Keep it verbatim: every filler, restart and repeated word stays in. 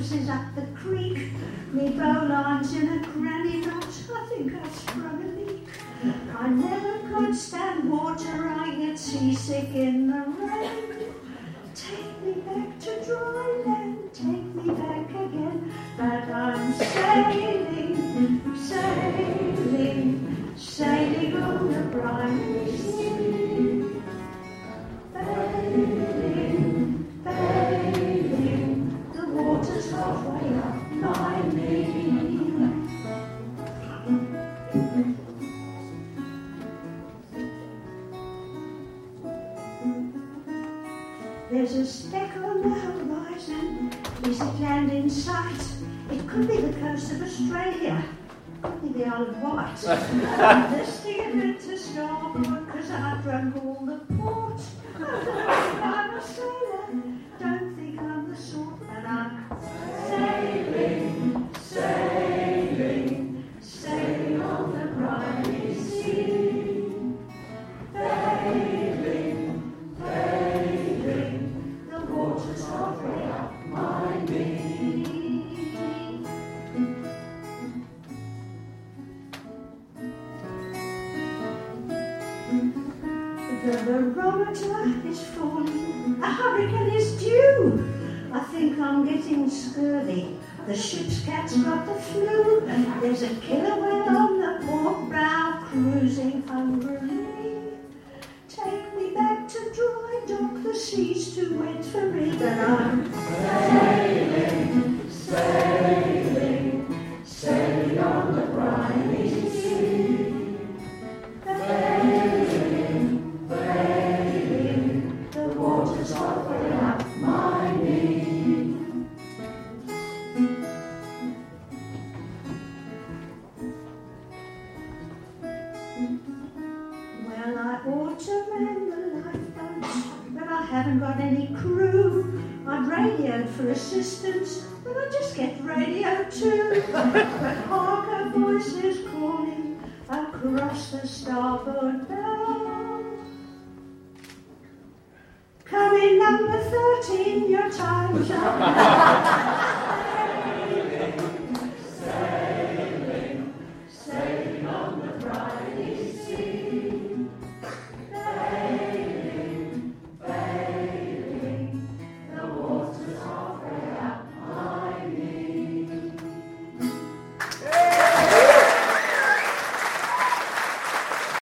roses up the creek, me bowlines in a granny knot, I think I've sprung a leak. I never could stand water, I get seasick in the rain. Take me back to dry land, take me back again, but I'm sailing, sailing, sailing on the briny sea. Bailing, bailing, the water's halfway up my knee. There's a speck on the horizon, is it land in sight? It could be the coast of Australia, could be the Isle of Wight. I'm the steering to starboard, cause I've drunk all the port. I don't think I'm a sailor, don't think I'm the sort, but I'm sailing, sailing, sailing on the briny sea. Bailing, bailing, the water's halfway up my knee. The barometer is falling, a hurricane is due. I think I'm getting scurvy, the ship's cat's got the flu. There's a killer whale on the port bow, cruising hungrily. Take me back to dry dock, the sea's too wet for me, but I'm sailing, sailing, sailing on the briny sea. Bailing, bailing, the water's halfway up my knee. Well, I ought to man the lifeboats, but I haven't got any crew. I've radioed for assistance, but I just get radio too. But hark, a voice is calling across the starboard bow. Come in number thirteen, your time's up.